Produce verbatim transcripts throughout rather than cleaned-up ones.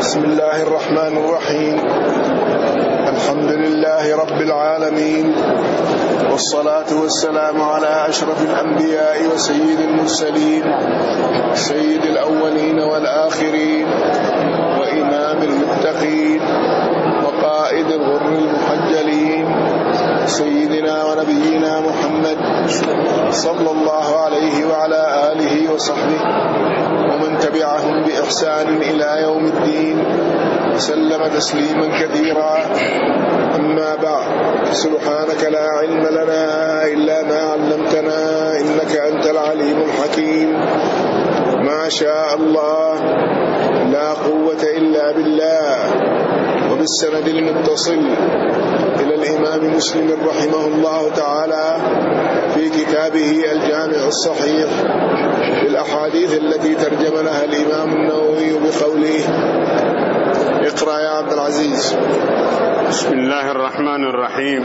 بسم الله الرحمن الرحيم. الحمد لله رب العالمين، والصلاة والسلام على أشرف الأنبياء وسيد المرسلين، سيد الأولين والآخرين، وإمام المتقين، وقائد الغر المحجلين، سيدنا ونبينا محمد صلى الله عليه وعلى آله وصحبه ومن تبعهم بإحسان إلى يوم الدين، وسلم تسليما كثيرا. أما بعد، سبحانك لا علم لنا إلا ما علمتنا إنك أنت العليم الحكيم. ما شاء الله لا قوة إلا بالله. وبالسند المتصل إلى الإمام مسلم رحمه الله تعالى في كتابه الجامع الصحيح بالأحاديث التي ترجم لها الإمام النووي بقوله: اقرأ يا عبد العزيز. بسم الله الرحمن الرحيم.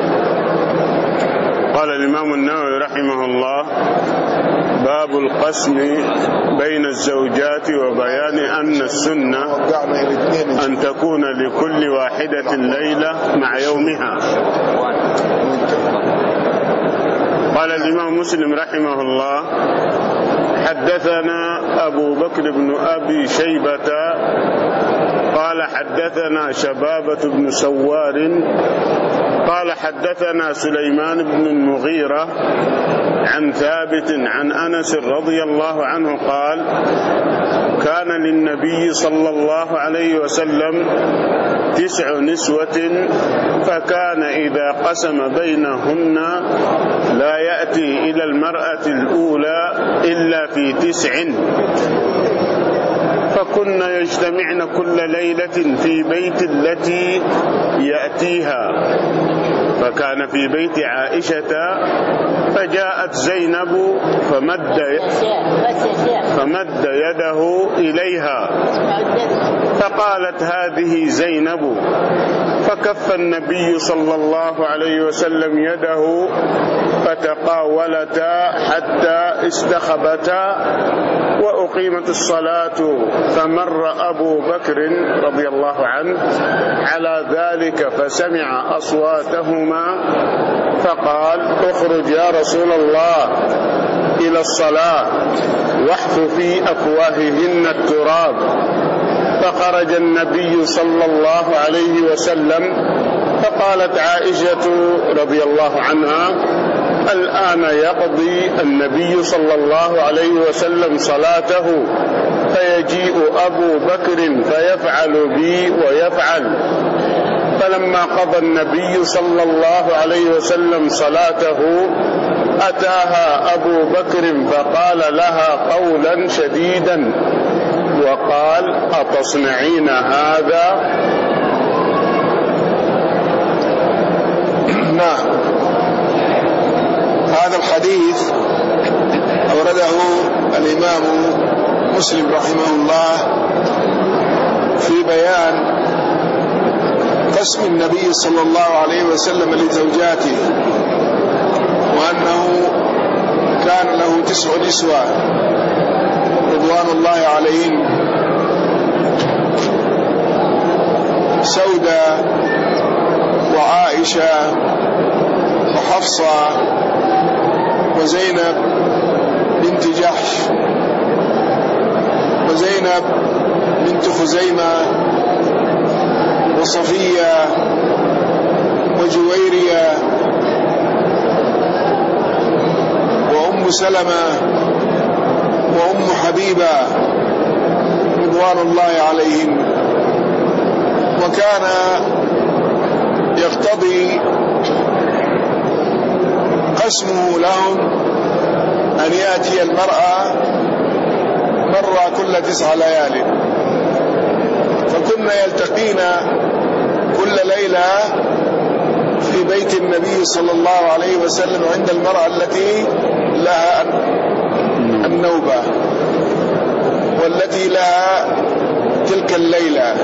قال الإمام النووي رحمه الله: باب القسم بين الزوجات، وبيان أن السنة أن تكون لكل واحدة ليلة مع يومها. قال الإمام مسلم رحمه الله: حدثنا أبو بكر بن أبي شيبة قال حدثنا شبابة بن سوار قال حدثنا سليمان بن المغيرة عن ثابت عن أنس رضي الله عنه قال: كان للنبي صلى الله عليه وسلم تسع نسوة، فكان إذا قسم بينهن لا يأتي إلى المرأة الأولى إلا في تسع، فكن يجتمعن كل ليلة في بيت التي يأتيها. فكان في بيت عائشة، فجاءت زينب فمد, فمد يده إليها، فقالت: هذه زينب. فكف النبي صلى الله عليه وسلم يده، فتقاولتا حتى استخبتا، وأقيمت الصلاة. فمر أبو بكر رضي الله عنه على ذلك فسمع أصواتهما، فقال: اخرج يا رسول الله إلى الصلاة واحث في أفواههن التراب. فخرج النبي صلى الله عليه وسلم، فقالت عائشة رضي الله عنها: الآن يقضي النبي صلى الله عليه وسلم صلاته، فيجيء أبو بكر فيفعل بي ويفعل. فلما قضى النبي صلى الله عليه وسلم صلاته، أتاها أبو بكر فقال لها قولا شديدا، وقال: أتصنعين هذا؟ نعم. هذا الحديث أورده الإمام مسلم رحمه الله في بيان قسم النبي صلى الله عليه وسلم لزوجاته، وأنه كان له تسع نسوة رضوان الله عليهم: سودة وعائشة وحفصة وزينب بنت جحش وزينب بنت خزيمة وصفية وجويرية وأم سلمة وأم حبيبة رضوان الله عليهم. وكان يقتضي قسمه لهم أن يأتي المرأة مرة كل تسع ليال، فكنا يلتقين كل ليلة في بيت النبي صلى الله عليه وسلم عند المرأة التي لها النوبة والتي لها تلك الليلة،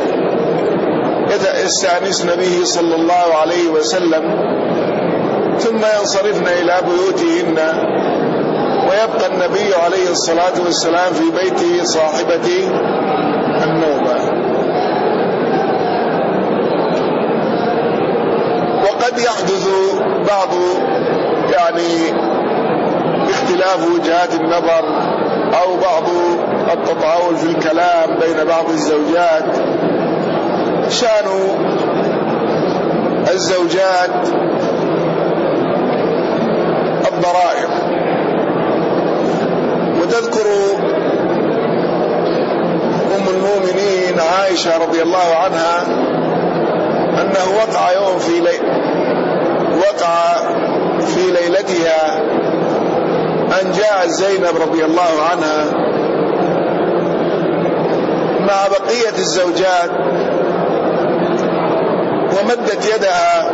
يستأنسن به صلى الله عليه وسلم، ثم ينصرفن إلى بيوتهن، ويبقى النبي عليه الصلاة والسلام في بيته صاحبة النوبة. قد يحدث بعض يعني اختلاف وجهات النظر أو بعض التطاول في الكلام بين بعض الزوجات. شأن الزوجات الضرائر. وتذكر أم المؤمنين عائشة رضي الله عنها أنه وقع يوم في ليل وقع في ليلتها أن جاء زينب رضي الله عنها مع بقية الزوجات ومدت يدها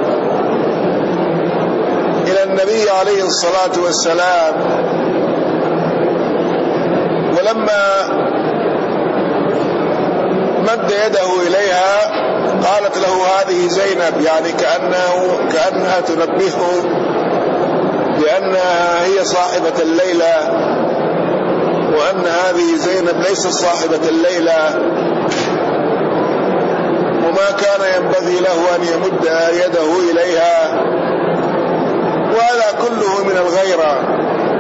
إلى النبي عليه الصلاة والسلام، ولما مد يده إليها قالت له هذه زينب، يعني كأنه كأنها تنبهه بأنها هي صاحبة الليلة، وأن هذه زينب ليست صاحبة الليلة، وما كان ينبغي له أن يمد يده إليها، وهذا كله من الغيرة.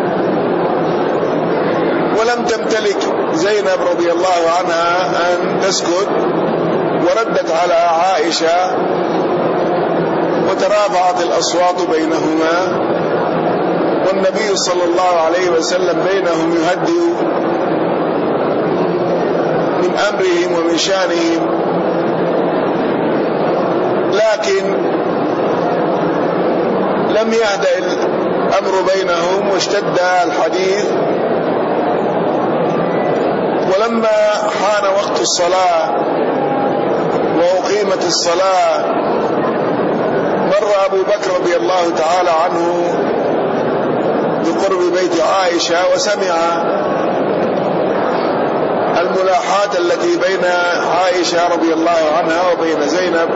ولم تمتلك زينب رضي الله عنها أن تسكت، وردت على عائشة وترافعت الأصوات بينهما، والنبي صلى الله عليه وسلم بينهم يهدئ من أمرهم ومن شأنهم. لكن لم يهدأ الأمر بينهم واشتد الحديث. ولما حان وقت الصلاة وأقيمت الصلاة مر أبو بكر رضي الله تعالى عنه بقرب بيت عائشة وسمع الملاحات التي بين عائشة رضي الله عنها وبين زينب،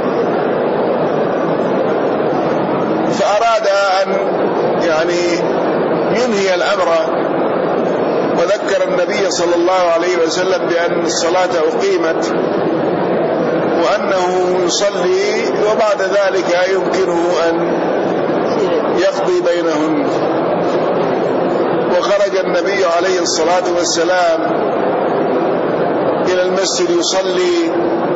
فأراد أن يعني ينهي الأمر، وذكر النبي صلى الله عليه وسلم بأن الصلاة أقيمت وأنه يصلي وبعد ذلك يمكنه أن يقضي بينهن. وخرج النبي عليه الصلاة والسلام إلى المسجد يصلي،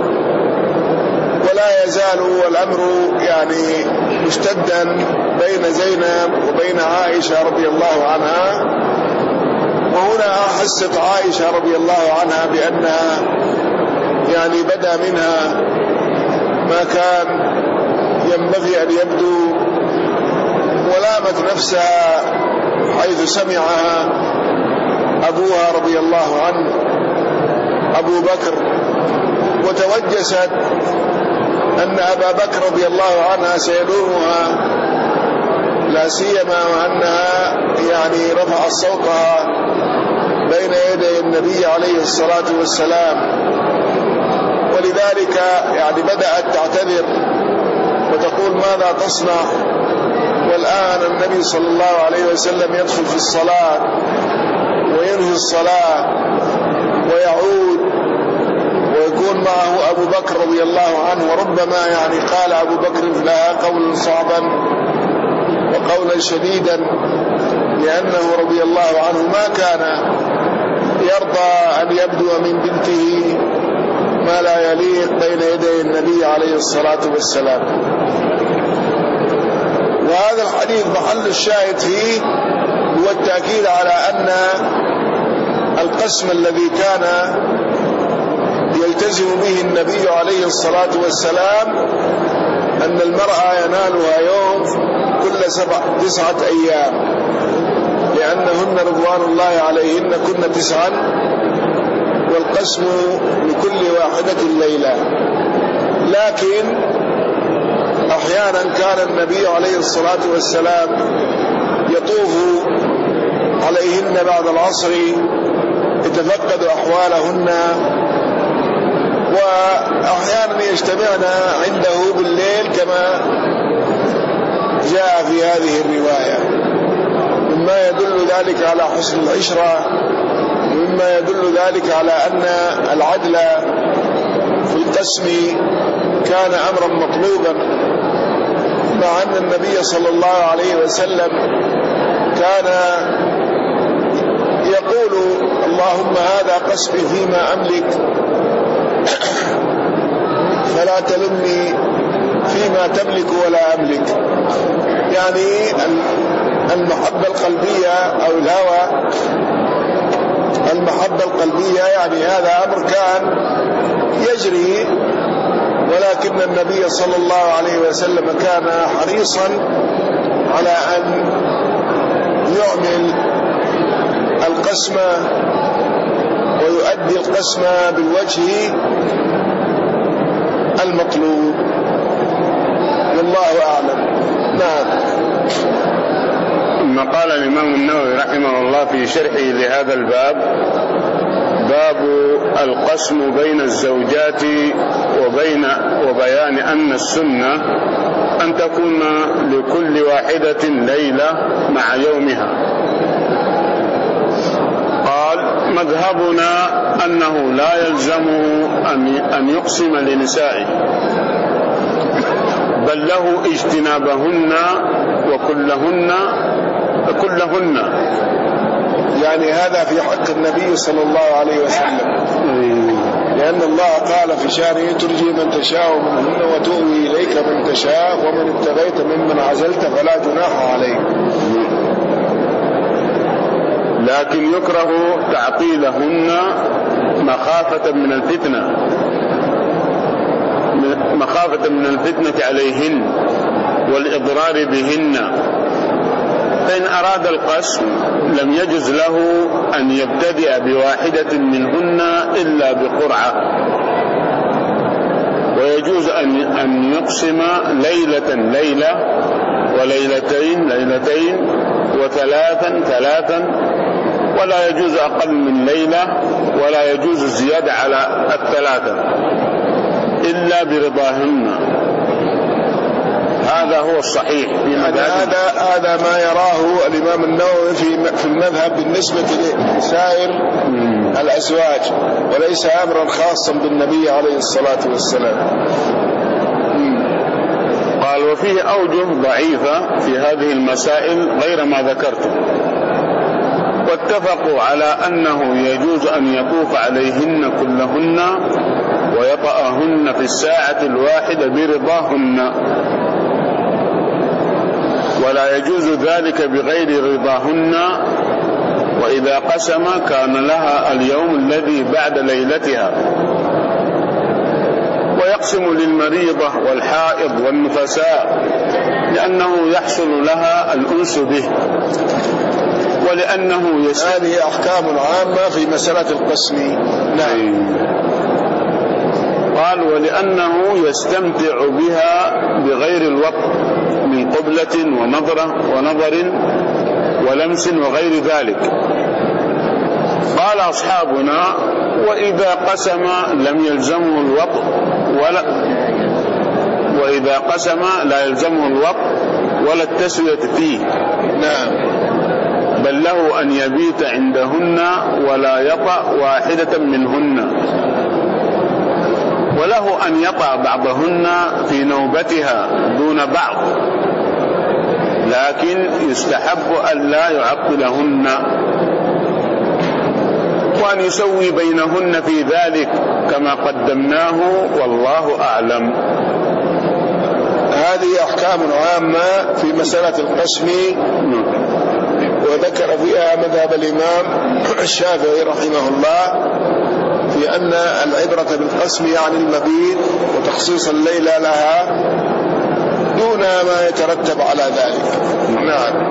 ولا يزال الأمر يعني مشتدا بين زينب وبين عائشة رضي الله عنها. وهنا أحست عائشة رضي الله عنها بأنها يعني بدا منها ما كان ينبغي أن يبدو، ولامت نفسها حيث سمعها أبوها رضي الله عنه أبو بكر، وتوجست أن أبا بكر رضي الله عنها سيلومها، لا سيما وأنها يعني رفعت صوتها بين يدي النبي عليه الصلاة والسلام. ولذلك يعني بدأت تعتذر وتقول ماذا تصنع، والآن النبي صلى الله عليه وسلم يدخل في الصلاة وينهي الصلاة ويعود ويكون معه أبو بكر رضي الله عنه. وربما يعني قال أبو بكر لها قولا صعبا وقولا شديدا، لأنه رضي الله عنه ما كان يرضى أن يبدو من بنته ما لا يليق بين يدي النبي عليه الصلاة والسلام. وهذا الحديث محل الشاهد فيه هو التأكيد على أن القسم الذي كان يلتزم به النبي عليه الصلاة والسلام أن المرأة ينالها يوم كل سبع تسعة أيام، لأنهن رضوان الله عليهن كن تسعا، والقسم لكل واحدة ليلة. لكن أحيانا كان النبي عليه الصلاة والسلام يطوف عليهن بعد العصر يتفقد أحوالهن، وأحيانا يجتمعن عنده بالليل كما جاء في هذه الرواية، مما يدل ذلك على حسن العشرة، مما يدل ذلك على أن العدل في القسم كان أمرا مطلوبا. مع أن النبي صلى الله عليه وسلم كان يقول اللهم هذا قسمي فيما أملك فلا تلمني فيما تملك ولا أملك. يعني المحبة القلبية أو الهوى، المحبة القلبية يعني هذا أمر كان يجري، ولكن النبي صلى الله عليه وسلم كان حريصا على أن يعمل القسمة ويؤدي القسمة بالوجه المطلوب، والله أعلم. نعم. ثم قال الإمام النووي رحمه الله في شرحه لهذا الباب: باب القسم بين الزوجات وبين وبيان أن السنة أن تكون لكل واحدة ليلة مع يومها. قال: مذهبنا أنه لا يلزمه أن يقسم لنسائه، بل له اجتنابهن وكلهن كلهن. يعني هذا في حق النبي صلى الله عليه وسلم، لأن الله قال في شانه: ترجي من تشاء منهن وتؤوي إليك من تشاء ومن ابتغيت ممن عزلت فلا جناح عليك. لكن يكره تعطيلهن مخافة من الفتنة مخافة من الفتنة عليهن والإضرار بهن، فإن أراد القسم لم يجز له أن يبتدئ بواحدة منهن إلا بقرعة، ويجوز أن يقسم ليلة ليلة وليلتين ليلتين وثلاثا ثلاثا، ولا يجوز أقل من ليلة، ولا يجوز الزيادة على الثلاثة إلا برضاهن. هذا هو الصحيح في هذا هذا ما يراه الإمام النووي في في المذهب بالنسبة لسائر الأزواج، وليس أمرا خاصا بالنبي عليه الصلاة والسلام. قال: وفيه أوجه ضعيفة في هذه المسائل غير ما ذكرت، واتفقوا على أنه يجوز أن يطوف عليهن كلهن ويطأهن في الساعة الواحدة برضاهن، ولا يجوز ذلك بغير رضاهن، وإذا قسم كان لها اليوم الذي بعد ليلتها، ويقسم للمريضة والحائض والنفساء لأنه يحصل لها الأنس به، ولأنه يسمع. هذه أحكام عامة في مسألة القسم. نعم. قال: ولأنه يستمتع بها بغير الوقت من قبلة ونظرة ونظر ولمس وغير ذلك. قال أصحابنا: وإذا قسم لم يلزمه الوقت ولا وإذا قسم لا يلزمه الوقت ولا التسوية فيه. نعم. بل له أن يبيت عندهن ولا يطأ واحدة منهن، وله أن يطأ بعضهن في نوبتها دون بعض، لكن يستحب أن لا يعطلهن، وأن يسوي بينهن في ذلك كما قدمناه، والله أعلم. هذه أحكام عامة في مسألة القسم، وذكر فيها مذهب الإمام الشافعي رحمه الله في أن العبرة بالقسم يعني المبيت وتخصيص الليلة لها دون ما يترتب على ذلك. نعم.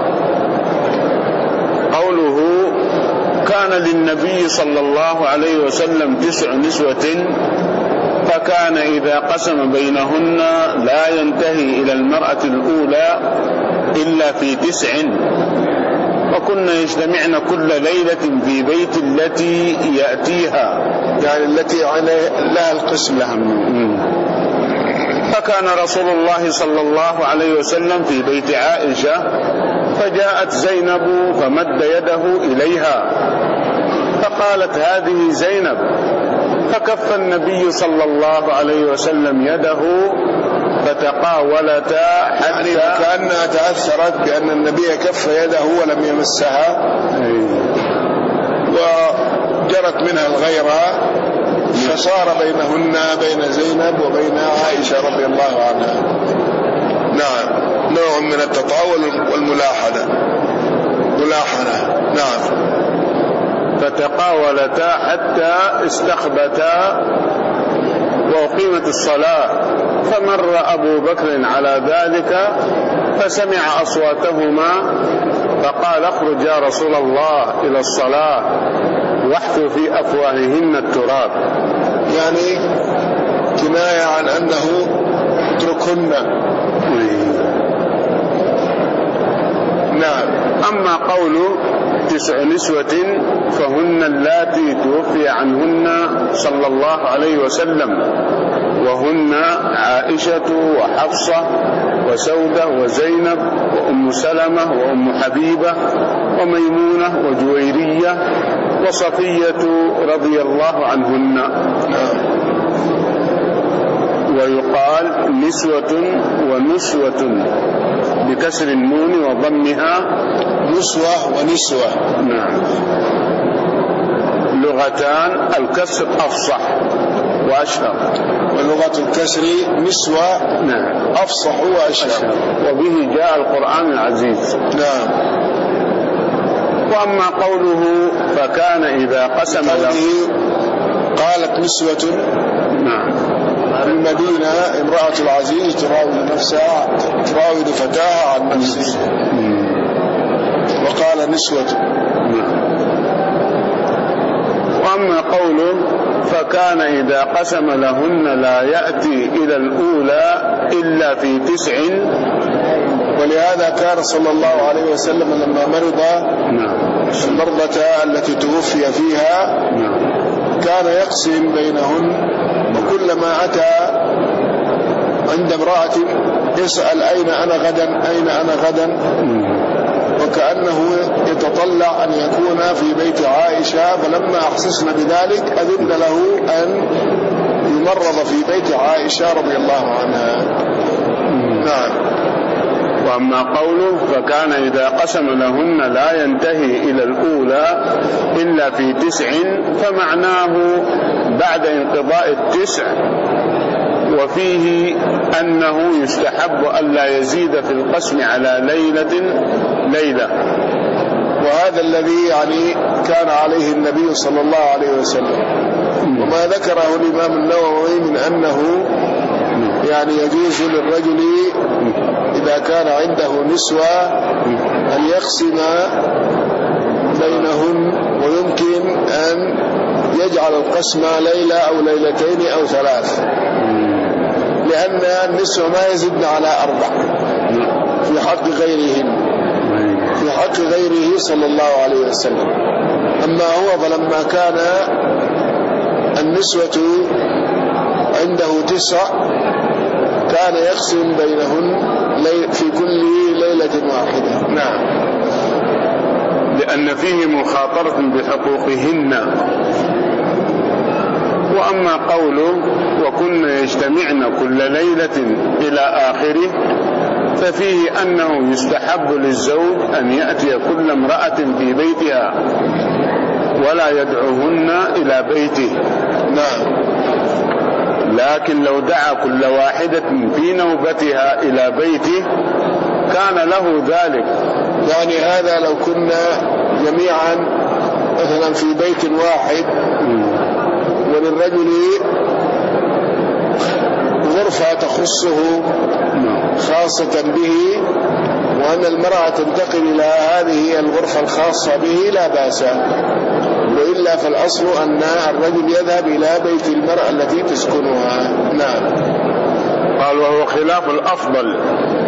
قوله: كان للنبي صلى الله عليه وسلم تسع نسوة، فكان إذا قسم بينهن لا ينتهي إلى المرأة الأولى إلا في تسع، وكنا يجتمعن كل ليلة في بيت التي يأتيها، يعني التي لها القسم لها. فكان رسول الله صلى الله عليه وسلم في بيت عائشة، فجاءت زينب فمد يده إليها فقالت: هذه زينب، فكف النبي صلى الله عليه وسلم يده فتقاولتا حتى يعني كأنها تأثرت بأن النبي كف يده ولم يمسها وجرت منها الغيرة، فصار بينهن بين زينب وبين عائشة رضي الله عنها. نعم، نوع من التطاول والملاحنة ملاحنة. نعم. فتقاولتا حتى استخبتا وأقيمت الصلاة، فمر أبو بكر على ذلك فسمع أصواتهما فقال: اخرج يا رسول الله إلى الصلاة واحثوا في أفواههن التراب، يعني كناية عن أنه اتركهن. نعم. أما قول تسع نسوة فهن اللاتي توفي عنهن صلى الله عليه وسلم، وهن عائشة وحفصة وسودة وزينب وأم سلمة وأم حبيبة وميمونة وجويرية وصفية رضي الله عنهن. ويقال نسوة ونسوة بكسر النون وضمها، نسوة ونسوة. نعم. لغتان، الكسر أفصح وأشهر، ولغة الكسر نسوة نعم أفصح وأشهر، وبه جاء القرآن العزيز. نعم. وأما قوله فكان إذا قسم له، قالت نسوة نعم في المدينة امرأة العزيز تراود نفسها تراود فتاها عن نفسه، وقال نسوة. وأما قوله فكان إذا قسم لهن لا يأتي إلى الأولى إلا في تسع، ولهذا كان صلى الله عليه وسلم لما مرض المرضى التي توفي فيها كان يقسم بينهن، وكلما أتى عند امرأة يسأل أين أنا غدا أين أنا غدا، وكأنه يتطلع أن يكون في بيت عائشة، فلما أحسسنا بذلك أذن له أن يمرض في بيت عائشة رضي الله عنها. نعم. وأما قوله فكان إذا قسم لهن لا ينتهي إلى الأولى إلا في تسع، فمعناه بعد انقضاء التسع، وفيه أنه يستحب ألا يزيد في القسم على ليلة ليلة، وهذا الذي يعني كان عليه النبي صلى الله عليه وسلم. وما ذكره الإمام النووي من أنه يعني يجوز للرجل إذا كان عنده نسوة أن يقسم بينهن، ويمكن أن يجعل القسم ليلة أو ليلتين أو ثلاث، لأن النسوة ما يزدن على أربع في حق غيرهن، في حق غيره صلى الله عليه وسلم. أما هو فلما كان النسوة عنده تسع كان يقسم بينهن في كل ليلة واحدة. نعم. لأن فيه مخاطرة بحقوقهن. وأما قوله وكن يجتمعن كل ليلة إلى آخره، ففيه أنه يستحب للزوج أن يأتي كل امرأة في بيتها ولا يدعوهن إلى بيته. نعم. لكن لو دعا كل واحدة في نوبتها إلى بيته كان له ذلك. يعني هذا لو كنا جميعا مثلا في بيت واحد وللرجل غرفة تخصه خاصة به، وأن المرأة تنتقل إلى هذه الغرفة الخاصة به لا بأس، وإلا فالأصل أن الرجل يذهب إلى بيت المرأة التي تسكنها. نعم. قال وهو خلاف الأفضل،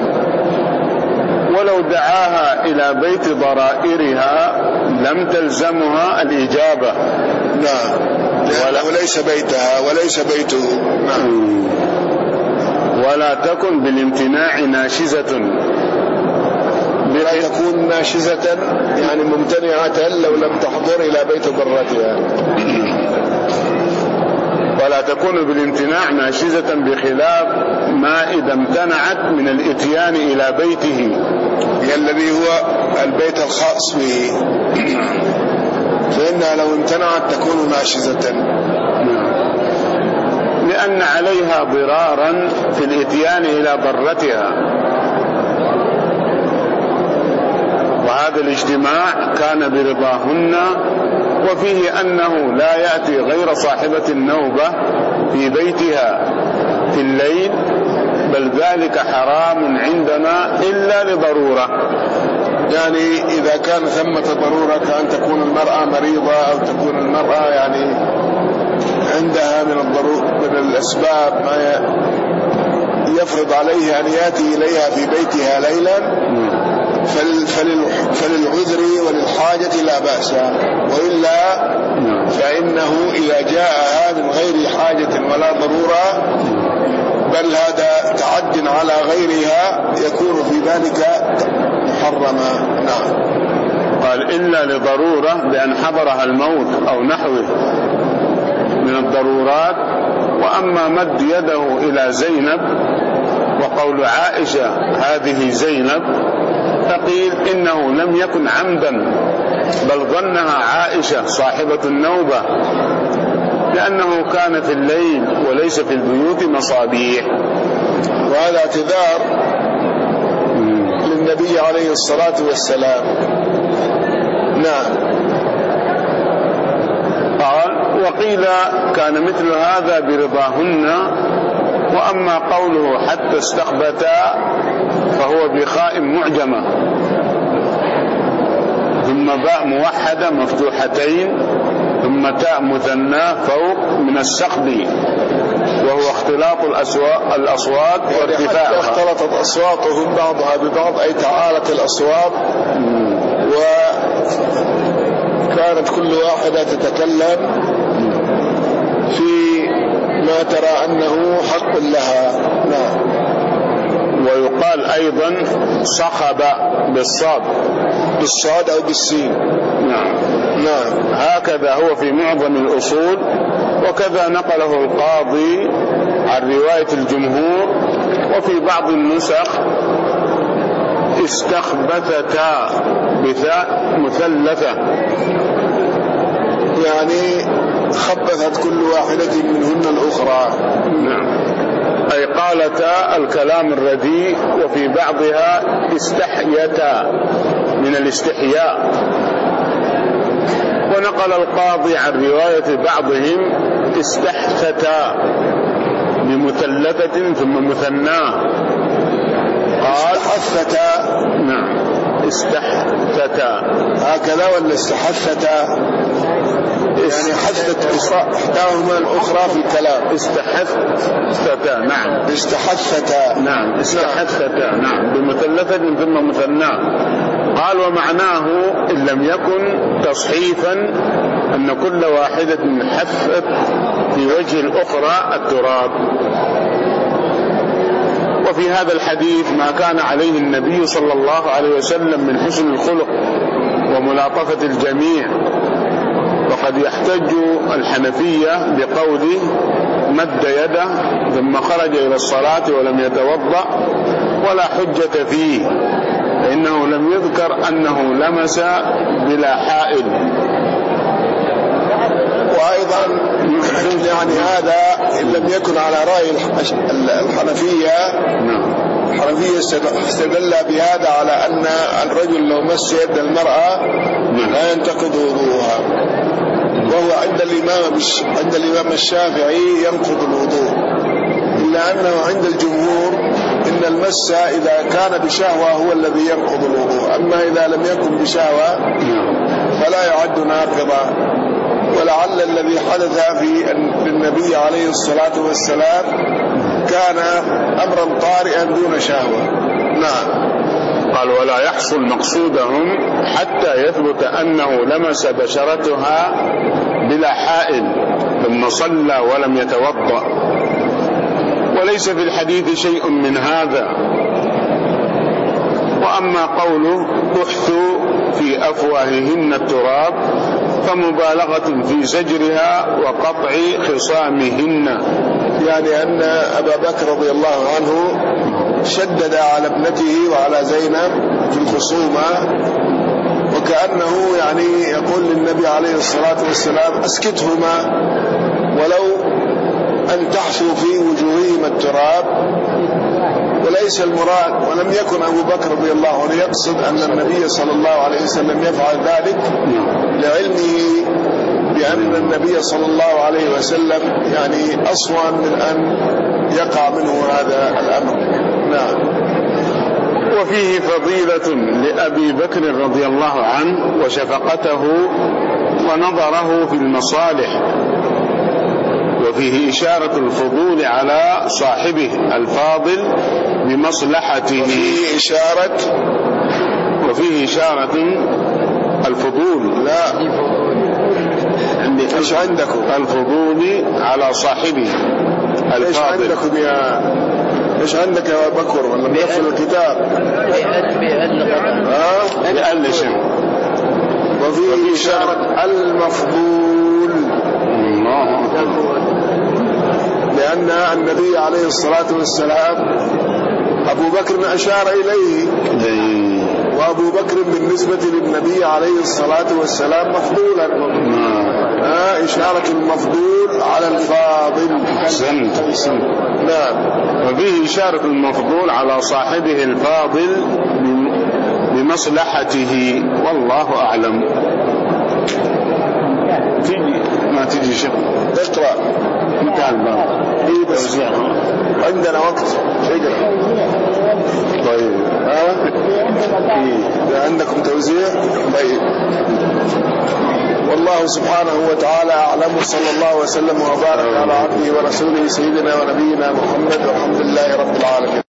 ولو دعاها إلى بيت ضرائرها لم تلزمها الإجابة. نعم. وليس بيتها وليس بيته. نعم. ولا تكن بالامتناع ناشزة، بلا يكون ناشزة يعني ممتنعة لو لم تحضر إلى بيت ضرتها. ولا فتكون بالامتناع ناشزة، بخلاف ما إذا امتنعت من الإتيان إلى بيته الذي هو البيت الخاص به، فإنها لو امتنعت تكون ناشزة، لأن عليها ضرارا في الإتيان إلى ضرتها. وهذا الاجتماع كان برضاهن، وفيه أنه لا يأتي غير صاحبة النوبة في بيتها في الليل، بل ذلك حرام عندنا إلا لضرورة. يعني إذا كان ثمة ضرورة كأن تكون المرأة مريضة أو تكون المرأة يعني عندها من الضرورة من الأسباب ما يفرض عليه أن يأتي إليها في بيتها ليلا، فللعذر وللحاجة لا بأس، وإلا فإنه إذا جاءها من غير حاجة ولا ضرورة، بل هذا تعد على غيرها، يكون في ذلك محرما. نعم. قال إلا لضرورة، بأن حضرها الموت أو نحوه من الضرورات. وأما مد يده إلى زينب وقول عائشة هذه زينب، فقيل إنه لم يكن عمدا، بل ظنها عائشة صاحبة النوبة، لأنه كان في الليل وليس في البيوت مصابيح. وهذا اعتذار للنبي عليه الصلاة والسلام. نعم. قال وقيل كان مثل هذا برضاهن. وأما قوله حتى استخبتا فهو بخاء معجمة ثم باء موحدة مفتوحتين ثم تاء مثنى فوق من السخب، وهو اختلاط الأصوات وارتفاعها. اختلطت أصواتهم بعضها ببعض، أي تعالت الأصوات، وكانت كل واحدة تتكلم في ما ترى أنه حق لها. نعم. ويقال أيضا صخب بالصاد بالصاد أو بالسين. نعم. نعم. هكذا هو في معظم الأصول، وكذا نقله القاضي عن رواية الجمهور. وفي بعض النسخ استخبثتا بثاء مثلثة، يعني خبثت كل واحدة منهن الأخرى. نعم. أي قالتا الكلام الرديء. وفي بعضها استحيتا من الاستحياء. ونقل القاضي عن رواية بعضهم استحثتا بمثلثة ثم مثناه. قال استحثتا. نعم. استحثتا هكذا ولا استحثتا؟ يعني حثت إحداهما الأخرى في الكلام. استحثتا. نعم. استحثتا. نعم. استحثتا. نعم. بمثلثة ثم مثناه. قال ومعناه إن لم يكن تصحيفا أن كل واحدة حثت في وجه الأخرى التراب. وفي هذا الحديث ما كان عليه النبي صلى الله عليه وسلم من حسن الخلق وملاطفة الجميع. وقد يحتج الحنفية بقوله مد يده ثم خرج إلى الصلاة ولم يتوضأ، ولا حجة فيه، فإنه لم يذكر أنه لمس بلا حائل. وأيضا يعني هذا إن لم يكن على رأي الحنفية، الحنفية استدل بهذا على أن الرجل لو مس يد المرأة لا ينتقض وضوءها، وهو عند الإمام عند الإمام الشافعي ينقض الوضوء، إلا أنه عند الجمهور إن المس إذا كان بشهوة هو الذي ينقض الوضوء، أما إذا لم يكن بشهوة فلا يعد ناقضا. ولعل الذي حدث في النبي عليه الصلاة والسلام كان أمرا طارئا دون شهوة. نعم. قال ولا يحصل مقصودهم حتى يثبت أنه لمس بشرتها بلا حائل ثم صلى ولم يتوضأ، وليس في الحديث شيء من هذا. وأما قوله احثوا في أفواههن التراب فمبالغة في زجرها وقطع خصامهن. يعني أن أبا بكر رضي الله عنه شدد على ابنته وعلى زينب في الخصومة، وكأنه يعني يقول للنبي عليه الصلاة والسلام أسكتهما ولو أن تحصوا في وجوههما التراب. وليس المراد، ولم يكن أبو بكر رضي الله عنه يقصد أن النبي صلى الله عليه وسلم يفعل ذلك لعلمه بأن النبي صلى الله عليه وسلم يعني أصوى من أن يقع منه هذا الأمر. نعم. وفيه فضيلة لأبي بكر رضي الله عنه وشفقته ونظره في المصالح، وفيه إشارة الفضول على صاحبه الفاضل بمصلحته. وفيه إشارة وفيه إشارة الفضول لا إيش عندكم الفضول على صاحبه الفاضل. إيش عندكم يا إيش عندك يا أبو بكر ولا بيقفل الكتاب؟ ها بأقل شيء. وفيه إشارة المفضول لأن النبي عليه الصلاة والسلام أبو بكر أشار إليه، وأبو بكر بالنسبة للنبي عليه الصلاة والسلام مفضولا. آه إشارة المفضول على الفاضل. أحسنت. نعم. وفيه إشارة المفضول على صاحبه الفاضل بمصلحته، والله أعلم. تيجي ما تيجي شيء اقرأ انتهى الباب. إيه بس عندنا وقت اقرأ. طيب ها إيه عندكم توزيع؟ طيب. والله سبحانه وتعالى أعلم، صلى الله وسلم وبارك على عبده ورسوله سيدنا ونبينا محمد، والحمد لله رب العالمين.